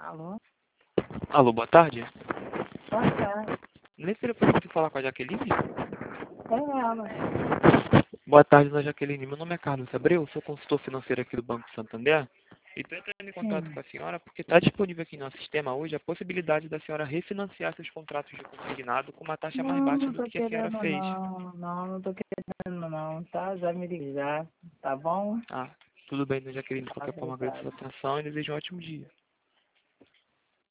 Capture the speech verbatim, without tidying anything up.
Alô? Alô, boa tarde. Boa tarde. Nesse telefone eu consigo falar com a Jaqueline? É ela. Boa tarde, dona Jaqueline. Meu nome é Carlos Abreu, sou consultor financeiro aqui do Banco Santander. E estou entrando em contato Sim. com a senhora porque está disponível aqui no nosso sistema hoje a possibilidade da senhora refinanciar seus contratos de consignado com uma taxa mais Não, baixa não do tô que a senhora querendo fez. não. Não, não tô querendo não, tá? Já me ligar, tá bom? Ah, tudo bem, dona Jaqueline. De qualquer forma, agradeço a Obrigada. sua atenção e desejo um ótimo dia.